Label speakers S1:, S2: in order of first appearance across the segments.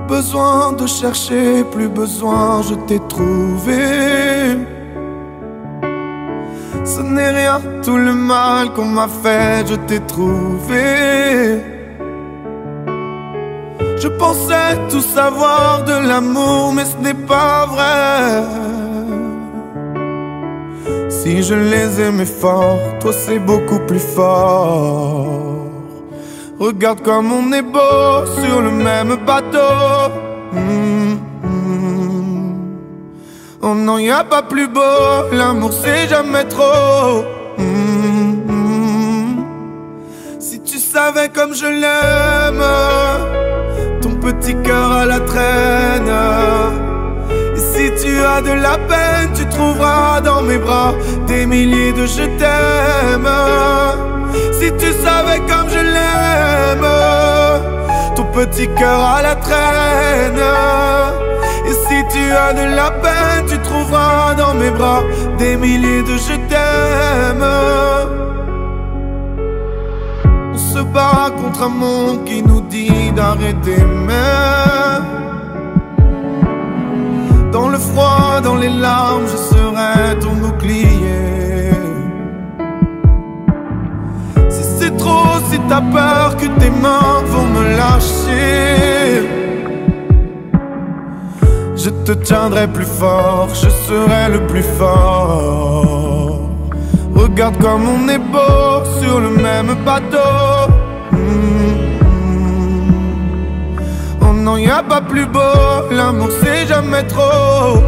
S1: besoin de chercher, plus besoin, je t'ai trouvé. Ce n'est rien, tout le mal qu'on m'a fait, je t'ai trouvé. Je pensais tout savoir de l'amour, mais ce n'est pas vrai. Si je les aimais fort, toi c'est beaucoup plus fort. Regarde comme on est beau sur le même bateau. Oh non, y a pas plus beau, l'amour c'est jamais trop. Si tu savais comme je l'aime, ton petit cœur à la traîne. Et si tu as de la peine, tu trouveras dans mes bras des milliers de je t'aime. Si tu savais comme je l'aime, ton petit cœur à la traîne. Et si tu as de la peine, tu trouveras dans mes bras des milliers de je t'aime. On se bat contre un monde qui nous dit d'arrêter, mais dans le froid, dans les larmes, je serai ton bouclier. Si c'est trop, si t'as peur que tes mains vont me lâcher, je te tiendrai plus fort, je serai le plus fort. Regarde comme on est beau sur le même bateau. Oh non, y a pas plus beau, l'amour c'est jamais trop.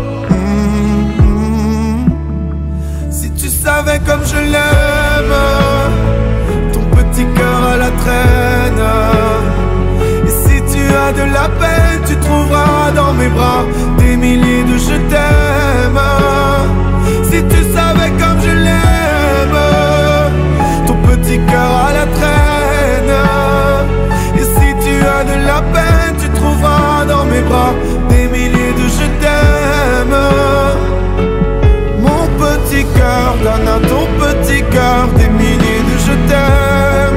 S1: Si tu savais comme je l'aime, ton petit cœur à la traîne. Et si tu as de la peine, tu trouveras dans mes bras des milliers de je t'aime. Si tu savais comme je l'aime, ton petit cœur à la traîne. Et si tu as de la peine, tu trouveras dans mes bras des milliers de je t'aime. Mon petit cœur donne à ton petit cœur des milliers de je t'aime.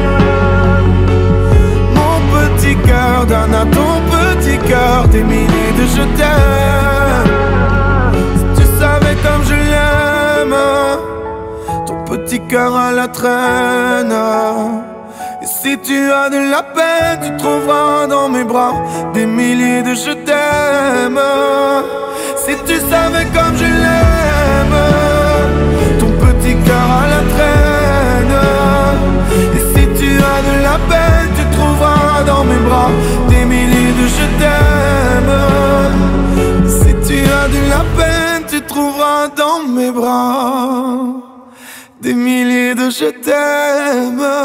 S1: Mon petit cœur donne à ton petit cœur des milliers de je t'aime. Si tu savais comme je l'aime, ton petit cœur à la traîne. Et si tu as de la peine, tu trouveras dans mes bras des milliers de je t'aime. Si tu savais comme je l'aime, ton petit cœur à la traîne. Et si tu as de la peine, tu trouveras dans mes bras des milliers de je t'aime. Si tu as de la peine, tu trouveras dans mes bras des milliers de je t'aime.